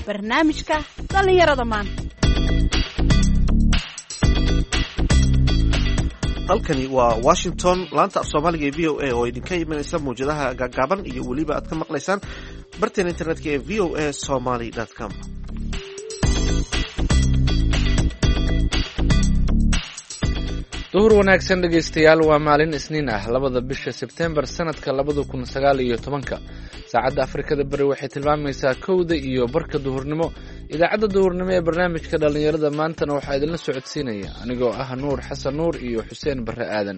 barnaamijka dhallinyarada maanta. halkani waa Washington, laanta af Soomaaliga ee VOA oo idinka imanaysa muujadaha gaagaaban iyo weliba aad ka maqlaysaan barteen internetka ee voasomali.com. duhur wanaagsan dhegaystayaal, waa maalin isniin ah 2 bisha Sebtembar sanadka 2019. saacadda Afrikada Bari waxay tilmaamaysaa 1:00 iyo barka duhurnimo. idaacadda duhurnimo ee barnaamijka dhalinyarada maantana waxaa idinla socodsiinaya anigoo ah Nuur Xasan Nuur iyo Xuseen Barre Aadan.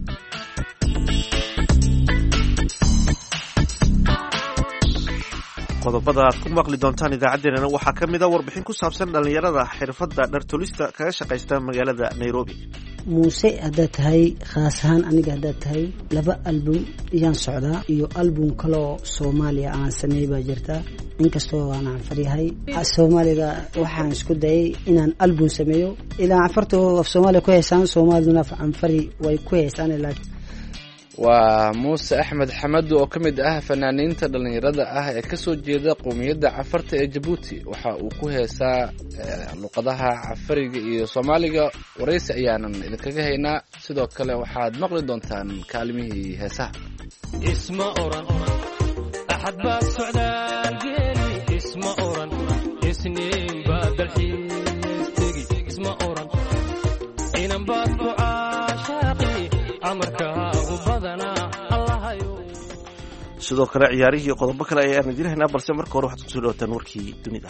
qodobada aad ku maqli doontaan idaacaddeenana waxaa ka mid a warbixin ku saabsan dhalinyarada xirfadda dhartolista kaga shaqaysta magaalada Nairobi. muuse haddaad tahay khaas ahaan aniga haddaad tahay 2 album ayaan socdaa iyo album kaloo Soomaaliya aan sameeyay baa jirta. inkastoo aan anfariyahay Soomaaliga waxaan isku dayay inaan album sameeyo ilaa afartoo af Soomaaliya ku heesaan Soomaaliduna anfari way ku heesaan laakiin waa Muuse Axmed Xamad oo ka mid ah fanaaniinta dhalinyarada ah ee ka soo jeeda qowmiyadda Cafarta ee Djibouti. waxa uu ku heesaa luqadaha Cafariga iyo Soomaaliga. waraysi ayaanan idinkaga haynaa. sidoo kale waxaad maqli doontaan kaalimihii heesaha. isma oran axad baa socdaal geeli, isma oran isniin baa dalxiistegi, isma oran inan baad ku caashaaqi amarkaagu badanaa allahayo. sidoo kale ciyaarihii iyo qodobo kale ayaan idin haynaa, balse marka hore waxaad kusoo dhawaataan warkii dunida.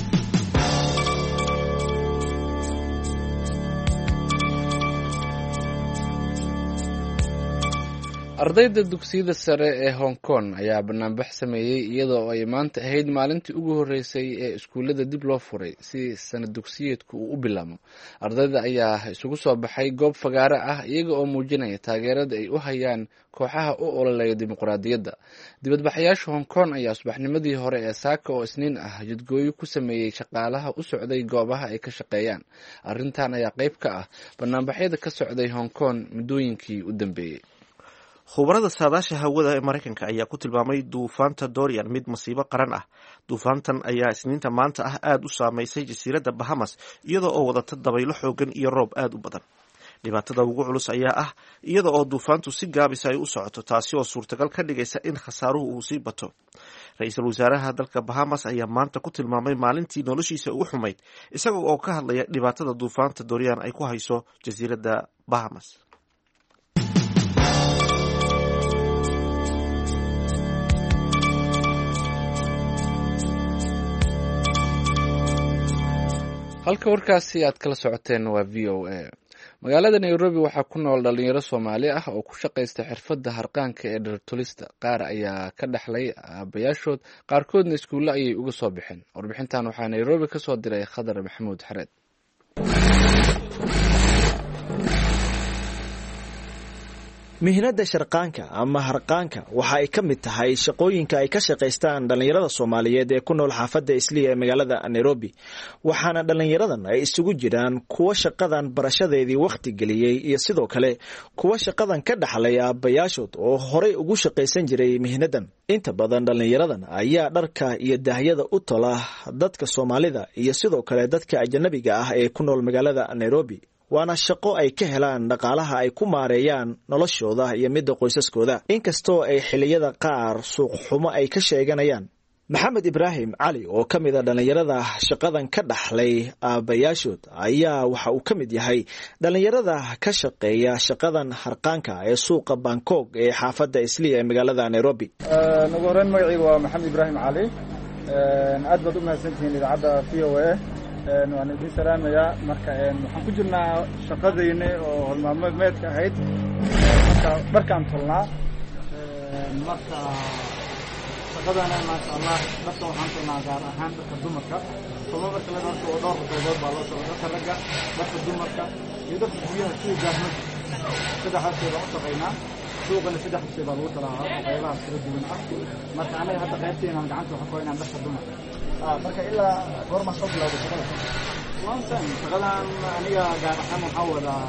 ardayda dugsiyada sare ee Hong Kong ayaa banaanbax sameeyay iyadoo ay maanta ahayd maalintii ugu horeysay ee iskuulada dib loo furay si sanad dugsiyeedku uu u bilaabo. ardayda ayaa isugu soo baxay goob fagaare ah iyaga oo muujinaya taageerada ay u hayaan kooxaha u ololeeya dimuqraadiyadda. dibadbaxayaasha Hong Kong ayaa subaxnimadii hore ee saaka oo isniin ah jidgooyo ku sameeyay shaqaalaha u socday goobaha ay ka shaqeeyaan. arrintan ayaa qayb ka ah banaanbaxyada ka socday Hong Kong muddooyinkii u dambeeyay. khubarada saadaasha hawada ee Mareykanka ayaa ku tilmaamay duufaanta Dorian mid masiibo qaran ah. duufaantan ayaa isniinta maanta ah aad u saameysay jasiiradda Bahamas iyadoo oo wadata dabaylo xoogan iyo roob aad u badan. dhibaatada ugu culus ayaa ah iyada oo duufaantu si gaabis ay u socoto, taasi oo suurtagal ka dhigaysa in khasaaruhu uu sii bato. ra-iisul wasaaraha dalka Bahamas ayaa maanta ku tilmaamay maalintii noloshiisa ugu xumayd, isaga oo ka hadlaya dhibaatada duufaanta Dorian ay ku hayso jasiiradda Bahamas. halka warkaasi aad kala socoteen waa VOA. magaalada Nairobi waxaa ku nool dhalinyaro Soomaali ah oo ku shaqaysta xirfadda harqaanka ee dhartolista. qaar ayaa ka dhaxlay aabayaashood, qaarkoodna iskuulle ayay uga soo baxeen. warbixintan waxaa Nairobi ka soo diray Khadar Maxamuud Xareed. mihnada sharqaanka ama harqaanka waxa ay ka mid tahay shaqooyinka ay ka shaqaystaan dhalinyarada Soomaaliyeed ee ku nool xaafadda Islii ee magaalada Nairobi. waxaana dhalinyaradan ay isugu jiraan kuwa shaqadan barashadeedii waqti geliyay iyo sidoo kale kuwa shaqadan ka dhaxlay aabayaashood oo horey ugu shaqaysan jiray mihnadan. inta badan dhalinyaradan ayaa dharka iyo daahyada u tola dadka Soomaalida iyo sidoo kale dadka ajnabiga ah ee ku nool magaalada Nairobi. waana shaqo ay ka helaan dhaqaalaha ay ku maareeyaan noloshooda iyo midda qoysaskooda, inkastoo ay xilliyada qaar suuq xumo ay ka sheeganayaan. maxamed Ibraahim Cali oo ka mid a dhalinyarada shaqadan ka dhaxlay aabayaashood ayaa waxa uu ka mid yahay dhalinyarada ka shaqeeya shaqadan harqaanka ee suuqa Bangkok ee xaafadda Islii ee magaalada Nairobi. ugu horreyn magacaygu waa Maxamed Ibraahim Cali. aad baad u mahadsantihiin idaacadda VOA. waan idin salaamayaa. marka waxaan ku jirnaa shaqadayna oo hormaalmeedka ahayd marka dharkaan tolnaa. marka shaqadana maasha Allah dharka waxaan tolnaa gaar ahaan dharka dumarka. marka la dharka oo dhowr qaybood baa loo soo dharka ragga, dharka dumarka iyo dharka guryaha sida gaarmada. saddexdaas baan u shaqaynaa. suuqana 3 shay baa lagu talaa qaybaha kala duwan ah. marka anaga hadda qaybteena gacanta waxaan ku haynaa dharka dumarka. marka ilaa goorma soo bilowday shaqada? shaqadan aniga gaar ahaan waxaa wadaa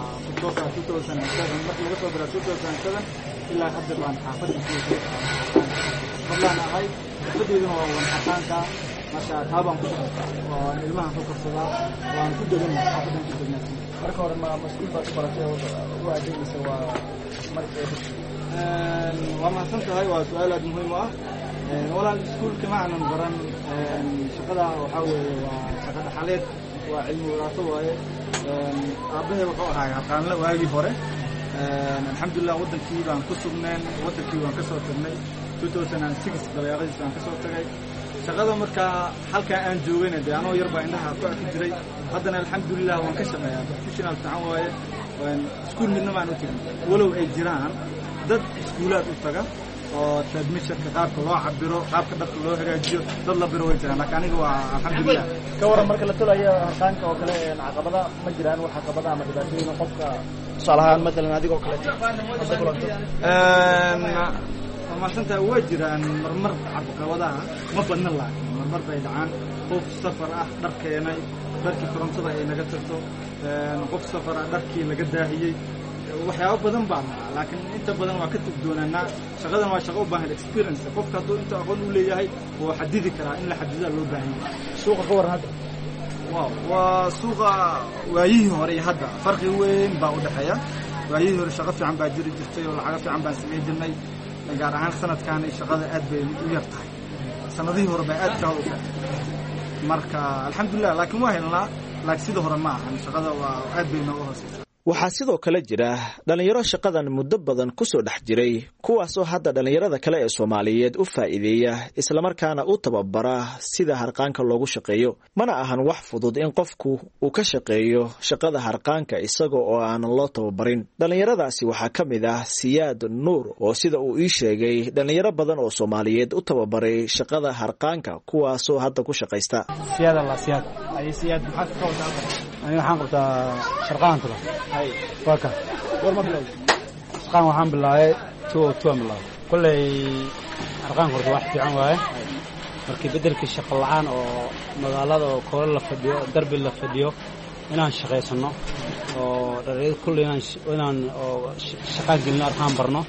2007 markii laga soo bilaabo 2007 ilaa hadda baan xaafadda ku fadlaan ahay. xirfadeeduna waa wanxaqaanka marka taabaan ku shaqeystaa oo ilmaha ku korsadaa waan ku deganaa xaafadan ku deganaa marka hore ma mas'uul baad ku baratay oo adeegaysa waa marka waa mahadsan tahay waa su'aal aad muhiim u ah walaal iskuulka ma aanan baran shaqada waxaa weeye waa shaqo dhaxaleed waa cilmi waraaso waaye aabbahay wuxuu ahaa yaqaanle waagii hore alxamdulilah wadankii baan ku sugneen wadankii waan ka soo tagnay 2006 dabeeqadiis baan ka soo tagay shaqada markaa halkaa aan joogayna dee anoo yar baa indhaha ku arki jiray haddana alxamdulilah waan ka shaqeeyaa professional fiican waaye iskuul midna baan u tegin walow ay jiraan dad iskuulaad u taga oo admissionka qaabka loo cabiro qaabka dharka loo hagaajiyo dad la biro way jiraan laakiin aniga waa alxamdulilah ka waran marka la tolayo harqaanka oo kale caqabada ma jiraan wax caqabada ama dhibaatooyin qofka tusaale ahaan matalan adigoo kale maasanta waa jiraan marmar caqabadaha ma badna laakiin marmar bay dhacaan qof safar ah dhar keenay dharkii korontada ay naga tagto qof safar ah dharkii laga daahiyey waxyaabo badan baa dhaca laakiin inta badan waa ka tugdoonaanaa shaqadan waa shaqo u baahan experience qofka hadduu inta aqoon u leeyahay wuu xadidi karaa in la xadidaa loo baahan yahay suuqa ka waran hadda waa suuqa waayihii hore iyo hadda farqi weyn baa u dhexeeya waayihii hore shaqo fiican baa jiri jirtay oo lacago fiican baan samayn jirnay gaar ahaan sanadkan shaqada aad bay u yar tahay sanadihii hore baa aad shaqada u kacay marka alxamdulilah laakiin waa helnaa laakiin sida hore ma ahan shaqada waa aad bay nooga hooseysaa waxaa sidoo kale jira dhalinyaro shaqadan muddo badan ku soo dhex jiray kuwaasoo hadda dhalinyarada kale ee Soomaaliyeed u faa'iideeya islamarkaana u tababara sida harqaanka loogu shaqeeyo mana ahan wax fudud in qofku uu ka shaqeeyo shaqada harqaanka isaga oo aan loo tababarin dhalinyaradaasi waxaa ka mid ah Siyaad Nuur oo sida uu ii sheegay dhalinyaro badan oo Soomaaliyeed u tababaray shaqada harqaanka kuwaasoo hadda ku shaqeysta Siyaad ay Siyaad maxaa ka wadaa aniga waxaan qabtaa sharqaanta waka warma bilow shaqaan waxaan bilaabay 2 bilow kullay harqaan horta wax fiican waaye markii bedelkii shaqo la'aan oo magaalada oo kool la fadhiyo darbi la fadhiyo inaan shaqeysano oo dhareed kullay inaan oo shaqaan gelino harqaan barno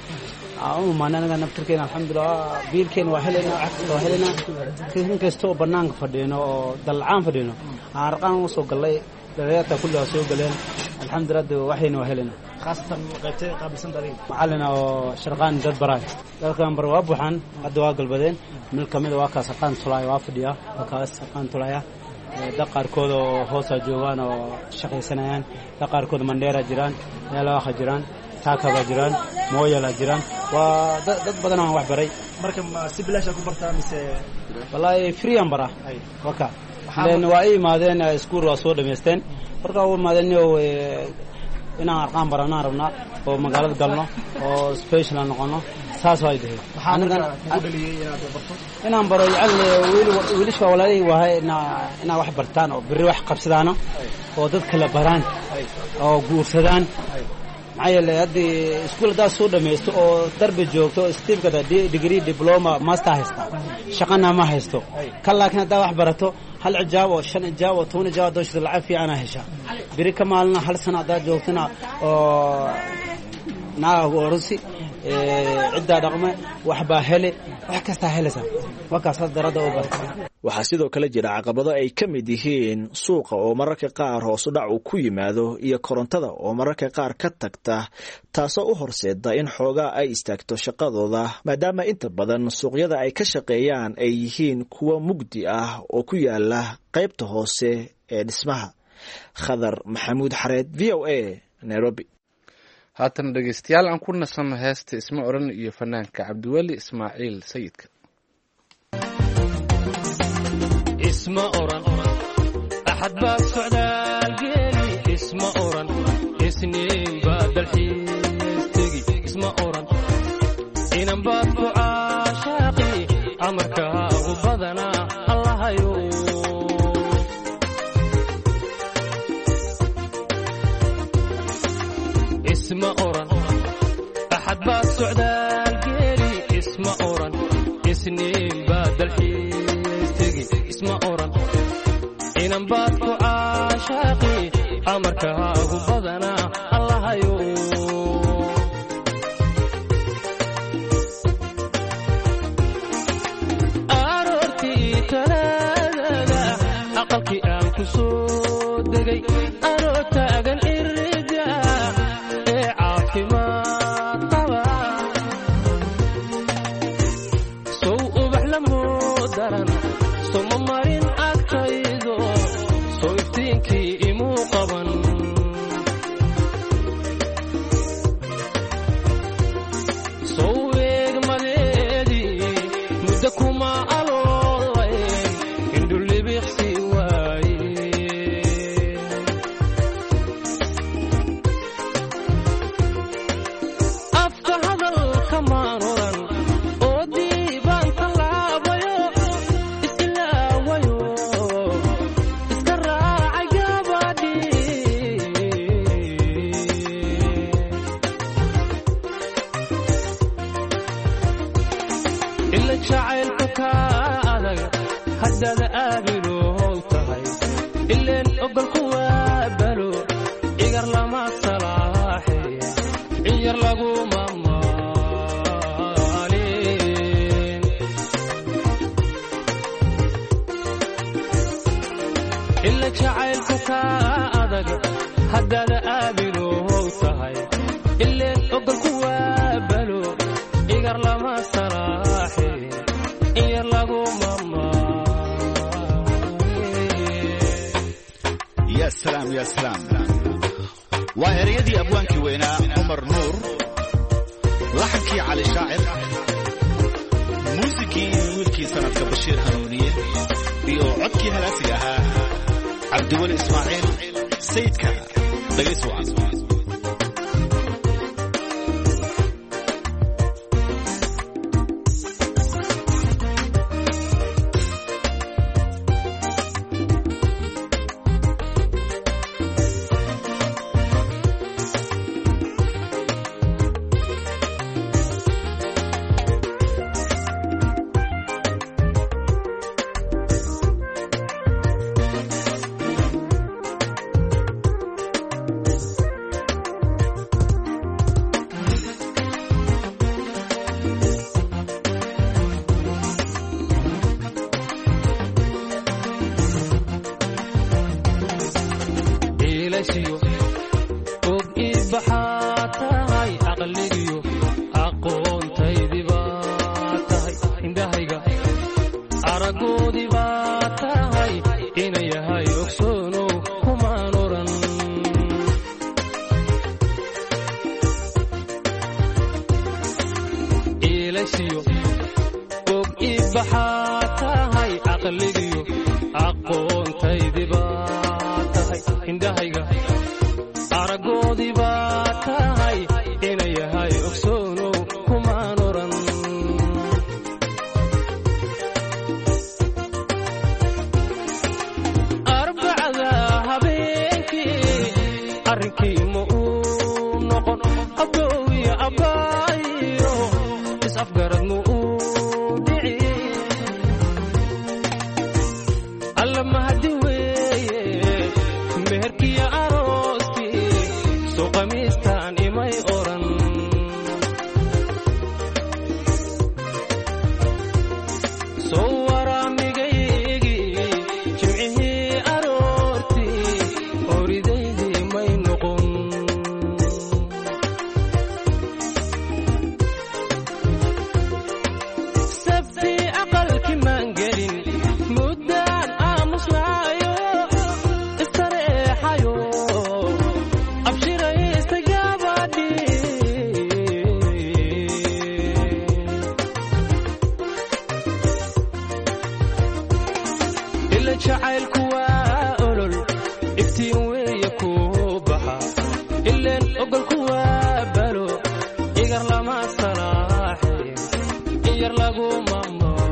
anaga naftirkeena alxamdulilah biilkeena waa helena inkastoo banaanka fadhino oo dalcaan fadhino harqaan u soo galay dhareerta kulliga soo galeen alxamdulilah waxayna waa helena khaasatan qaybtay qaabilsan dadin macallin oo sharqaan dad baray dadkan bar waa buuxan hadda waa galbadeen mid kamid waa ka sharqaan tulay waa fadhiya waa ka sharqaan tulaya dad qaarkood oo hoosa joogaan oo shaqaysanayaan dad qaarkood mandheera jiraan meelaha jiraan taakaba jiraan mooyala jiraan waa dad badan oo wax baray marka si bilaash ku bartaa mise wallahi free aan bara waka leen waa ay imaadeen iskuul waa soo dhameysteen marka waa imaadeen inaan harqaan baranaan rabnaa oo magaalada galno oo special noqono saas way dhahay anaga ugu dhaliyay inaad barto inaan baro wiilasha walaalay wahay inaan wax bartaan oo bari wax qabsadaan oo dad kala baraan oo guursadaan maxay haddii iskuulada soo dhameysto oo darbi joogto steepkada degree diploma master haysta shaqana ma haysto laakiin hadda wax barato hal ijaab oo 5 ijaab oo 10 ijaab dooshada lacag fiican hesha biri ka maalna hal sano hadda joogtana oo naagoorsi cidda dhaqme waxba hele wax kasta helasa wakaas darada oo barta waxaa sidoo kale jira caqabado ay ka mid yihiin suuqa oo mararka qaar hoos u dhac uu ku yimaado iyo korontada oo mararka qaar ka tagta taasoo u horseeda in xoogaa ay istaagto shaqadooda maadaama inta badan suuqyada ay ka shaqeeyaan ay yihiin kuwa mugdi ah oo ku yaala qaybta hoose ee dhismaha Khadar Maxamuud Xareed VOA Nairobi haatan dhageystayaal aan ku nasano heesta isma oran iyo fanaanka Cabdiwali Ismaaciil Sayidka isma oran axad baa socdaal geeli isma oran isniin baa dalxiistegi isma oran inan baad ku caashaaqi amarkaagu badanaa allahayo isma oran axad baa socdaal geeli isma oran isniin baa dalxiistegi isma oran inan baad ku caashaaqi amarkaagu badanaa allahayo aroortii talaada soo degay anoo taagan irida ee caafimaad qaba sow ubax lamoo daran soma marin agtaydo soo iftiinkii imuu qaban sow eegmadeedii muddo kuma aloolayn indhulibiqsi waaye afka hadalka maan oran oo diibaan tallaabayo isilaawayo iska raacay gabadhii ila jacaylku kaa adag haddaad aabilow tahay ileen ogolku waa balo igar lama salaaxe ciyar laguma maalin ila jacaylku kaa adag haddaad aabilow tahay ileen ogolku waa balo igar lama salaaxe ciyar laguma يا سلام يا سلام وهريدي أبوانكي وينا عمر نور لحنكي على شاعر موسيقي ويلكي سنة بشير هنونية بيو عدكي هلاسيها عبد الولي إسماعيل سيد كان دقيسوا عنه og ibaxaa tahay aqligiyo aqoontaydii baa tahay indhahayga aragoodii baa tahay ina yahay ogsoonow kumaan oran iilashiyo og ibaxaa tahay aqligiyo aqoontaydii baa tahay indhahayga aragoodii baa tahay ina yahay ogsoonow kumaan oran arbacada habeenkii arrinkii ma uu noqon aboowiya abbaayo is-afgarad ma uu dhici alla mahadi weeye meherkiya arooskii soo qamiistaan imay oran soo waraamigaygii jimcihii aroortii horidaydii may noqon sabtii aqalki maan gelin muddaan aamusnaayo istareexayo abshiraysta gabadhii ila jacaylku waa olol iftiin weeye kuu baxa ileen ogolku waa balo igar lama salaaxe iyar laguma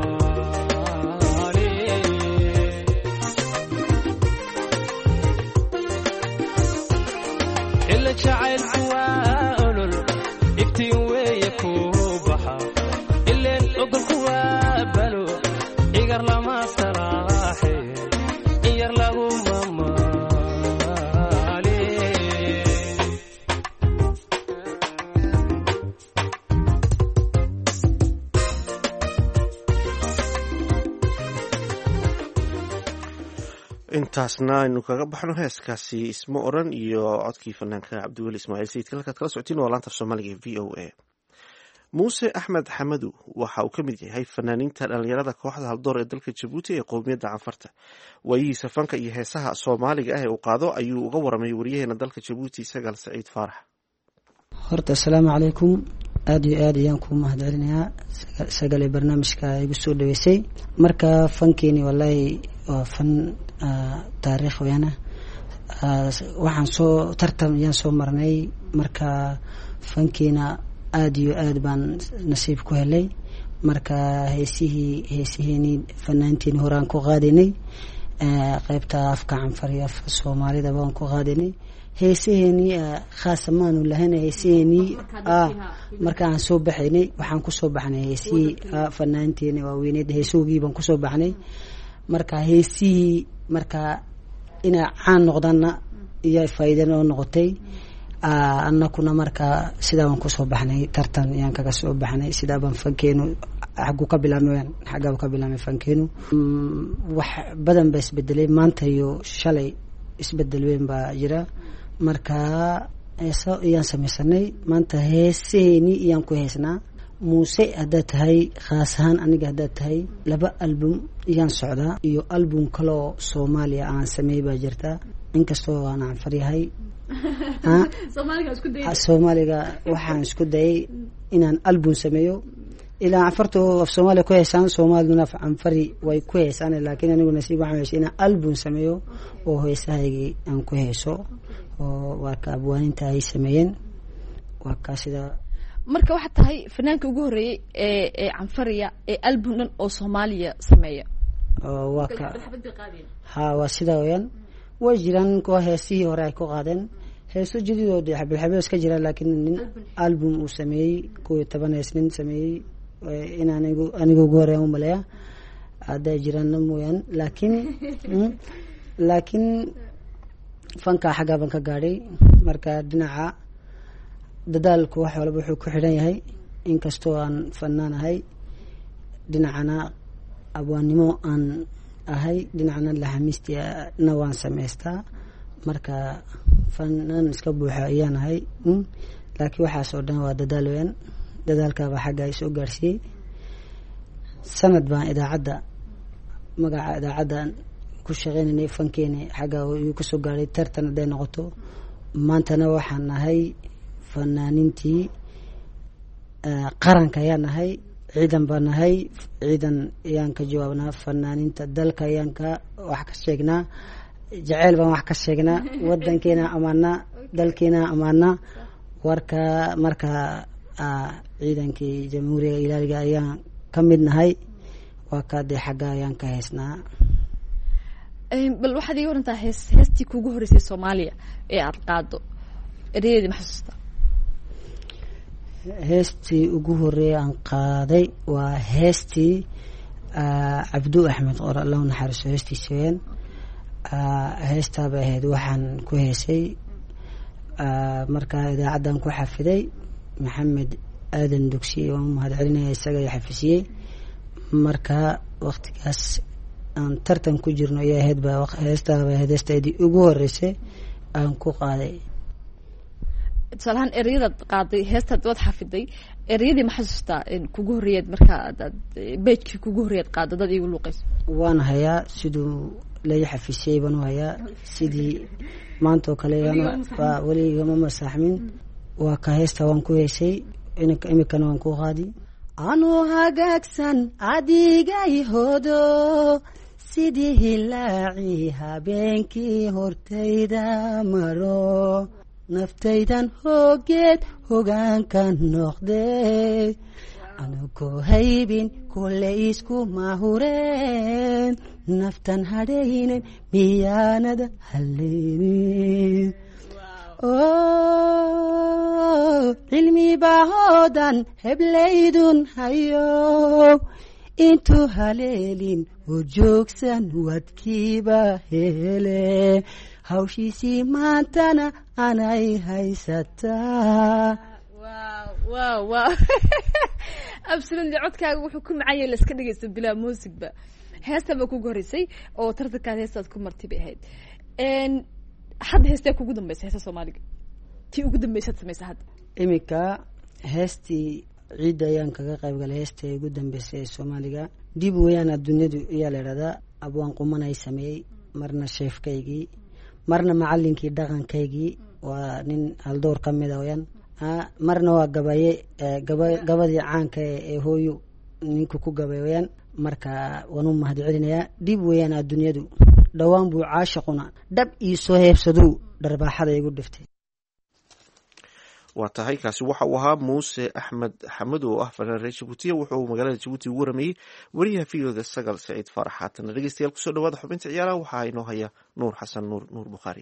maalin ila jacaylku waa olol iftiin weeye kuu baxa ileen ogolku waa balo igar lama salaaxe iyar laguma maalin intaasna aynu kaga baxno heeskaasi isma oran iyo codkii fanaanka cabdiweli ismaaciil sayidka halkaad kala socotiin waa laanta af soomaaliga ee v o a muuse axmed xamadu waxa uu ka mid yahay fanaaniinta dhalinyarada kooxda haldoor ee dalka jabuuti ee qowmiyadda canfarta waayihiisa fanka iyo heesaha soomaaliga ah ee uu qaado ayuu uga waramay wariyaheena dalka jabuuti sagaal saciid faarax. horta asalaamu calaykum, aada iyo aad ayaan kuu mahad celinayaa sagale barnaamijka igu soo dhaweysay. marka fankeeni wallaahi waa fan taariikh weyana, waxaan soo tartan ayaan soo marnay, marka fankeena aada iyo aad baan nasiib ku helay. marka heesiheeni fanaanteeni horaan ku qaadaynay, qaybta afka canfar iyo afka soomaalida baan ku qaadaynay. heesaheeni khaasa maanu lahayn, heesaheeni marka aan soo baxaynay waxaan kusoo baxnay heesihii fanaanteeni waaweyneed, heesoogii baan kusoo baxnay. marka heesihii marka inay caan noqdaanna iyo faa'iido noo noqotay. annakuna marka sidaa baan kusoo baxnay, tartan ayaan kaga soo baxnay. sidaa baan fankeenu xaggu ka bilaamay, xaggaa ka bilaamay fankeenu. wax badan baa isbedelay, maanta iyo shalay isbedel weyn baa jira. marka heeso ayaan samaysanay, maanta heesaheeni ayaan ku heesnaa. muuse haddaad tahay, khaas ahaan aniga haddaad tahay, 2 album ayaan socdaa, iyo album kaloo soomaaliya aan sameey baa jirta. inkastoo aan canfar yahay soomaaliga waxaan isku dayay inaan album sameeyo. ilaa canfarta af soomaaliya ku heesaan, soomaaliduna af canfari way ku heesaan, laakiin anigu nasiib waxaan yeeshay inaan album sameeyo oo heesahaygii aan ku heeso, oo waa ka abwaaninta ay sameeyeen. waa kaa sida marka waxaad tahay fanaanka ugu horreeyey ee canfariya ee album dhan oo soomaaliya sameeya. waa ka ha waa sidaa weyaan. way jiraan kuwa heesihii hore ay ku qaadeen, heeso jadiidoo xabilxabil iska jira, laakiin nin album uu sameeyey 11 hees nin sameeyey in aniga ugu horeeya u maleeya hadday jiraanna mooyaan. laakiin fanka xaggaa baan ka gaadhay. marka dhinaca dadaalku wax walba wuxuu ku xidhan yahay, inkastoo aan fanaanahay, dhinacana abwaannimo aan ahay, dhinacna laxamiistina waan samaystaa. marka fanaan iska buuxa ayaan ahay, laakiin waxaas oo dhan waa dadaal weyaan. dadaalkaabaa xagga ay soo gaarsiiyey. sanad baan idaacadda magaca idaacaddan ku shaqeynaynay, fankeeni xagga uu ka soo gaadhay. tartan hadday noqoto, maantana waxaan nahay fanaaniintii qaranka ayaan nahay, ciidan baan nahay. ciidan ayaan ka jawaabnaa, fanaaniinta dalka ayaan ka wax ka sheegnaa, jaceyl baan wax ka sheegnaa, wadankeena amaanaa, dalkeena amaanaa. warka marka ciidankii jamhuuriga ilaaliga ayaan ka mid nahay. waa kaa dee xagga ayaan ka heesnaa. bal waxaad ii warantaa heestii kuugu horreysay soomaaliya ee aada qaado, erayadeedi ma xasuusta? heestii ugu horreeya aan qaaday waa heestii cabdu axmed qor, allahu naxariiso, heestiisa weyaan. heestaabay ahayd waxaan ku heesay. markaa idaacaddan ku xafiday maxamed aadan dugsiye, waan u mahad celinaya, isaga i xafisiyey. marka waktigaas aan tartan ku jirno ayaa ahayd ba heestaabay ahayd heestaydii ugu horreysay aan ku qaaday. tusaalahaan ereyadaad qaaday heestaad waad xafiday, ereyadii ma xasuustaa kugu horreeyeed markaa beejkii kugu horreeyeed qaado dad iigu luuqayso? waan hayaa, siduu lai xafisiyey baan u hayaa, sidii maanta oo kale weligama masaaxmin. waa ka heesta waan ku heesay, imikana waan ku qaadi. anuu hagaagsan adigay hodo, sidii hilaaci habeenkii hortayda maro, naftaydan hoogeed hogaanka noqdee. anugoo haybin kule iskuma hureen, naftan hadhaynen miyaanada haleynin. cilmi bahoodan heblaydun hayo, intuu haleelin oo joogsan wadkiiba hele. hawshiisii maantana anay haysataa. absolutely codkaaga wuxuu ku macaan yahay la iska dhageysto bilaa muusigba. heestaba kugu horreysay oo tartankaad heestaad ku marti bay ahayd hadda heestee kugu dambaysa heesta soomaaliga tii ugu dambaysaad samaysa hadda iminka heestii ciidda ayaan kaga qayb galay heestii ugu dambeysay ee soomaaliga dib weyaan adduunyadu ayaa la idhahdaa abwaan quman ay sameeyey marna sheefkaygii marna macalinkii dhaqankaygii waa nin haldoor ka mid a weyaan marna waa gabaye gabadii caanka ee hooyo ninku ku gabay weyaan marka waan u mahad celinayaa dib weyaan adduunyadu dhowaan buu caashaquna dhab ii soo heebsaduu dharbaaxada igu dhiftay waa tahay kaasi waxa uu ahaa muuse axmed xamed oo ah fanaan reer jabuutiya wuxuu magaalada jabuuti ugu waramayey weriyaha videoda sagal saciid faarax haatan dhegeystayaal kusoo dhawaada xubinta ciyaaraha waxaa inoo haya nuur xasan nuur bukhaari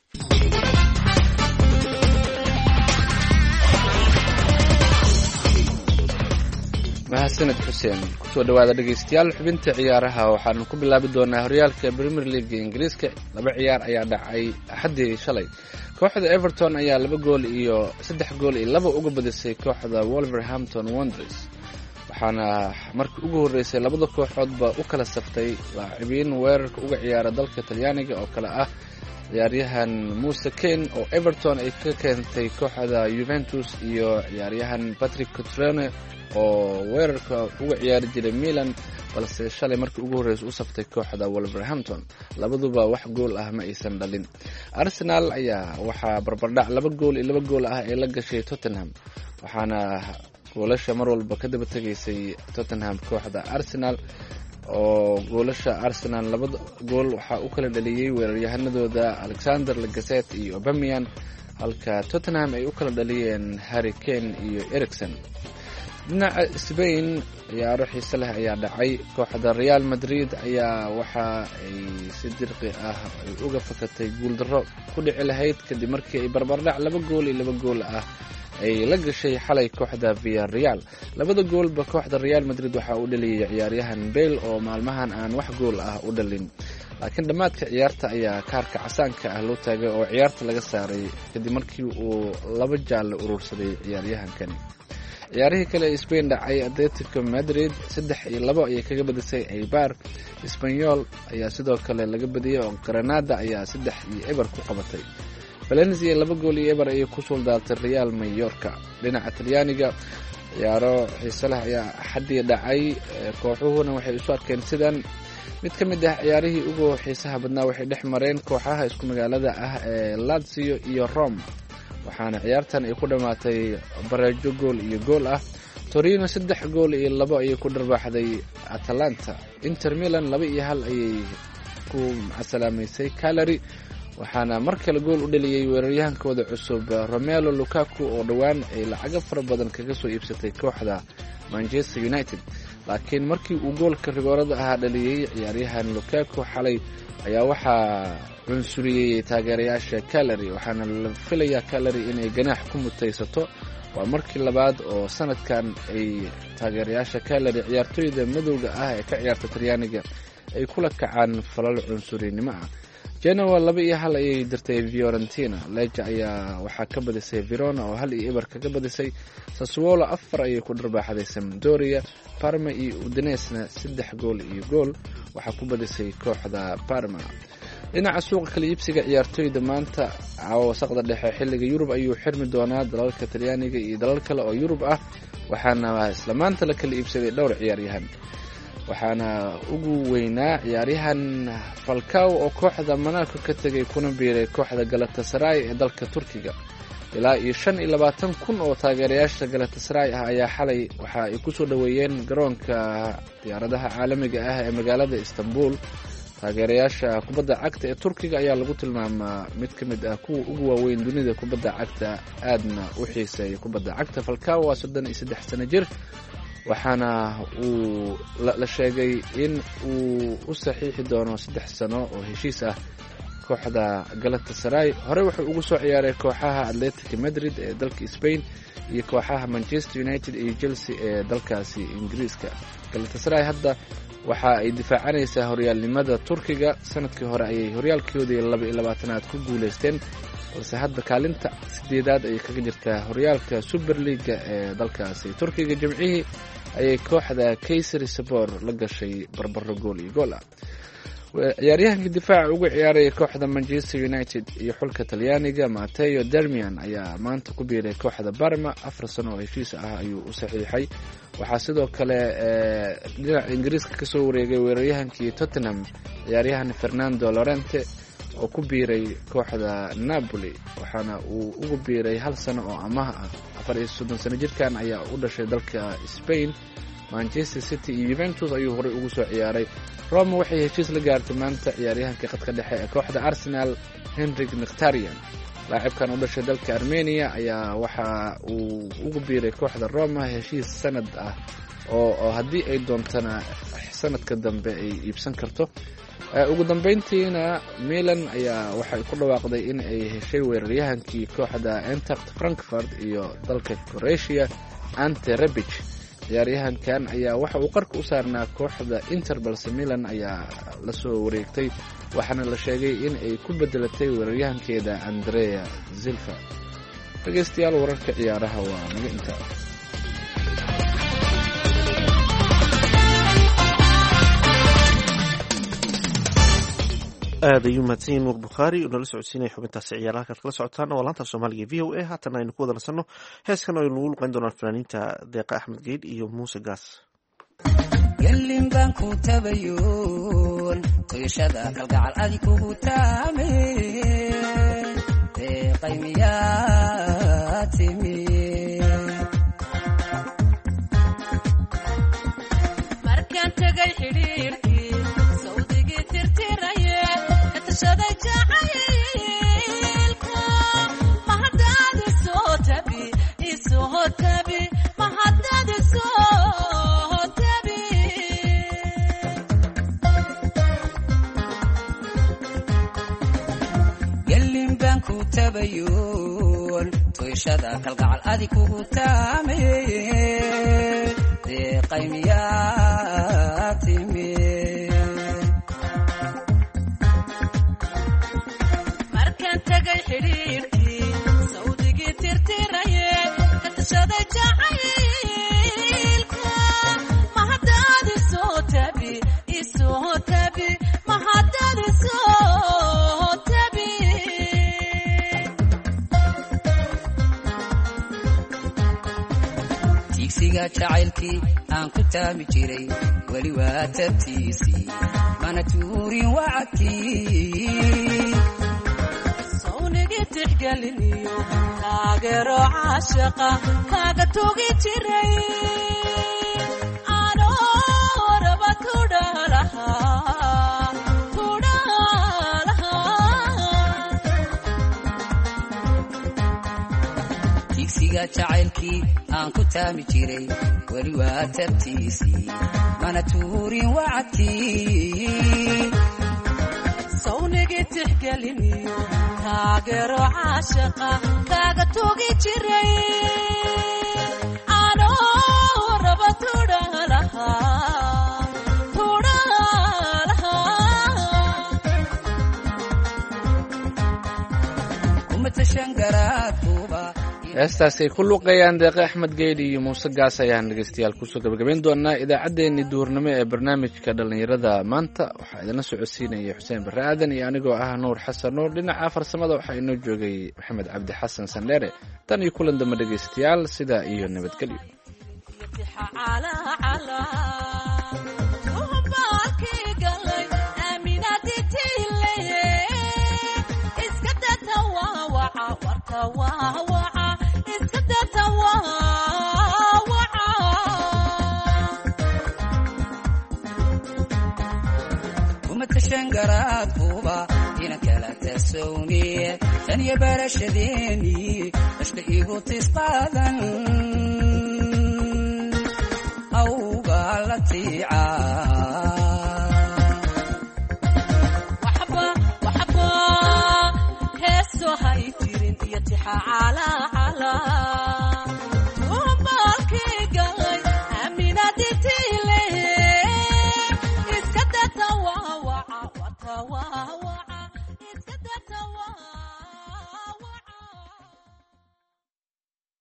mahadsaned xuseen kusoo dhawaada dhegeystayaal xubinta ciyaaraha waxaanu ku bilaabi doonaa horyaalka premier league ingiriiska 2 ciyaar ayaa dhacay axaddii shalay kooxda everton ayaa 2 gool iyo 3 gool iyo 2 uga badisay kooxda wolverhampton wanderers waxaana markii ugu horeysay labada kooxoodba u kala saftay laacibiin weerarka uga ciyaara dalka talyaaniga oo kale ah ciyaaryahan Musa Kane oo Everton ay ka keentay kooxda Juventus iyo ciyaaryahan Patrick Cutrone oo weerarka uga ciyaari jiray Milan balse shalay markii ugu horeysay u saftay kooxda Wolverhampton labaduba wax gool ah ma aysan dhalin Arsenal ayaa waxa barbardhac 2 gool iyo 2 gool ah ay la gashay Tottenham waxaana goolasha mar walba ka daba tagaysay Tottenham kooxda Arsenal oo goolasha Arsenal 2 gool waxa uu kala dhaliyay weeraryahanadooda Alexander Lacazette iyo Aubameyang halka Tottenham ay u kala dhaliyeen Harry Kane iyo Eriksen dhinaca Spain ciyaaro xiiso leh ayaa dhacay kooxda Real Madrid ayaa waxa ay si dirqi ah uga fakatay guuldarro ku dhici lahayd kadib markii ay barbardhac 2 gool iyo 2 gool ah ay la gashay xalay kooxda Villarreal 2 goolba kooxda Real Madrid waxa uu dhaliyay ciyaaryahan Bale oo maalmahan aan wax gool ah u dhalin laakiin dhamaadka ciyaarta ayaa kaarka casaanka ah loo taagay oo ciyaarta laga saaray kadib markii uu 2 jaal urursaday ciyaaryahankan ciyaarihii kale ee Spain dhacay Atletico Madrid 3-2 ayay kaga badisay Eibar Espanyol ayaa sidoo kale laga badiyay oo Granada ayaa 3-2 ku qabatay Valencia 2 gool iyo 2 ayay ku sooldaatay Real Mallorca dhinaca Talyaaniga ciyaaro xiiso leh ayaa xadii dhacay kooxuhuna waxay isu arkeen sidan mid ka mid ah ciyaarihii ugu xiisaha badnaa waxay dhex mareen kooxaha isku magaalada ah ee Lazio iyo Roma waxaana ciyaartan ay ku dhamaatay bareejo gool iyo gool ah Torino 3 gool iyo 2 ayay ku dharbaaxday Atalanta Inter Milan 2-1 ayay ku macsalaameysay Cagliari waxaana mar kale gool u dhaliyay weeraryahankooda cusub Romelu Lukaku oo dhawaan ay lacag fara badan kaga soo iibsatay kooxda Manchester United laakiin markii uu goolka rigoorada ahaa dhaliyay ciyaaryahan Lukaku xalay ayaa waxaa cunsuriyay taageerayaasha Cagliari waxaana la filayaa Cagliari inay ganaax ku mutaysato waa markii labaad oo sanadkan ay taageerayaasha Cagliari ciyaartooyda madowga ah ee ka ciyaarta Talyaaniga ay kula kacaan falal cunsurinimo ah Genoa 2-1 ayay dirtay Fiorentina Lecce ayaa waxaa ka badisay Verona oo 1-2 kaga badisay Sassuolo 4 ayay ku dharbaaxday Sampdoria Parma iyo Udinese 3 gool iyo gool waxaa ku badisay kooxda Parma dhinaca suuqa kala iibsiga ciyaartooyda maanta wasaqda dhexe xilliga Yurub ayuu xirmi doonaa dalalka Talyaaniga iyo dalal kale oo Yurub ah waxaana isla maanta la kala iibsaday dhowr ciyaaryahan waxaana ugu weynaa ciyaaryahan Falcao oo kooxda Monaco ka tagay kuna biiray kooxda Galatasaray ee dalka Turkiga ilaa iyo 25,000 oo taageerayaasha Galatasaray ah ayaa xalay waxa ay ku soo dhaweeyeen garoonka diyaaradaha caalamiga ah ee magaalada Istanbul taageerayaasha kubadda cagta ee Turkiga ayaa lagu tilmaamaa mid ka mid ah kuwa ugu waaweyn dunida kubadda cagta aadna u xiiseeya kubadda cagta Falcao waa 33 sano jir waxaana uu la sheegay in uu u saxiixi doono 3 sano oo heshiis ah kooxda Galatasaray hore wuxuu ugu soo ciyaaray kooxaha Atletico Madrid ee dalka Spain iyo kooxaha Manchester United iyo Chelsea ee dalkaasi Ingiriiska Galatasaray hadda waxa ay difaacanaysaa horyaalnimada Turkiga sanadkii hore ayay horyaalkoodii 22aad ku guuleysteen balse hadda kaalinta 8aad ay kaga jirtaa horyaalka Super League ee dalkaasi Turkiga jimcihii ayay kooxda kaysari sabor la gashay barbaro gool iyo gool ah. ciyaaryahankii difaaca ugu ciyaaraya kooxda Manchester United iyo xulka Talyaaniga Matteo Darmian ayaa maanta ku biiray kooxda Parma 4 sano oo heshiis ah ayuu u saxiixay. waxaa sidoo kale dhinaca Ingiriiska ka soo wareegay weeraryahankii Tottenham ciyaaryahan Fernando Llorente oo ku biiray kooxda Napoli, waxaana uu ugu biiray 1 sano oo amaah ah. 34 sano jirkan ayaa u dhashay dalka Spain. Manchester City iyo Juventus ayuu horey ugu soo ciyaaray. Roma waxay heshiis la gaartay maanta ciyaaryahanka khadka dhexe ee kooxda Arsenal Henrik Mkhitaryan. laacibkan u dhashay dalka Armenia ayaa waxa uu ugu biiray kooxda Roma heshiis sanad ah oo haddii ay doontana sanadka dambe ay iibsan karto. ugu dambeyntiina Milan ayaa waxay ku dhawaaqday in ay heshay weeraryahankii kooxda Eintracht Frankfurt iyo dalka Croatia Ante Rebic. ciyaaryahankan ayaa waxa uu qarka u saarnaa kooxda Inter, balse Milan ayaa la soo wareegtay, waxaana la sheegay in ay ku bedelatay weeraryahankeeda Andrea Zilfa. dhageystayaal, wararka ciyaaraha waa naga intaa. aad ayuu mahadsan yahin nuur bukhaari oo nala socodsiinaya xubintaasi ciyaaraha kaad kala socotaan oo laanta soomaaliga v o a. haatan aynu ku wada nasanno heeskan oo aynu ugu luqeyn doonaan fanaaniinta Deeqa Axmed Geyd iyo Muuse Gaas. gelin baan ku tabayoon toyashada kalgacal adi kugu taame deeqay miyaa timi markaan tagay xidhiirkii sawdigii tirtiraye katashada jacaylka mahadaadi soo tabi isoo tabi mahadaadi soo tabi gelin baan ku tabayoon toyashada kalgacal adi kugu taame deeqay miyaa timi markaan tagay xidhiirkii sawdigii tirtiraye katashada jacaylka mahadaadi soo tabi isoo tabi mahadaadi soo tabi tiigsiga jacaylkii aan ku taami jiray weli waa tabtiisii mana tuurin wacadkii sawnigii tixgeliniyo taageero caashaqa kaaga tugi jiray anoo raba tudhalaha tiigsiga jacaylkii aan ku taami jiray weli waa tabtiisii mana tuurin wacadkii sawnigii tixgeliniyo taageero caashaqa kaaga tugi jiray anoo raba tudhalaha kuma tashan garaadkuba. heestaasay ku luuqayaan Deeqa Axmed Geyd iyo Muuse Gaas ayaan dhegeystayaal kusoo gabagabayn doonaa idaacaddeenii duurnimo ee barnaamijka dhalinyarada maanta. waxaa idinla socodsiinaya Xuseen Barre Aadan iyo anigoo ah Nuur Xasan Nuur. dhinaca farsamada waxaa inoo joogay Maxamed Cabdi Xasan Sandheere. tan iyo kulan dambe dhegeystayaal, sidaa iyo nabadgelyo. kuma tashan garaadkuba ina kala tasowniye tan iyo barashadeeni ashka igu tisqaadan awga la tiica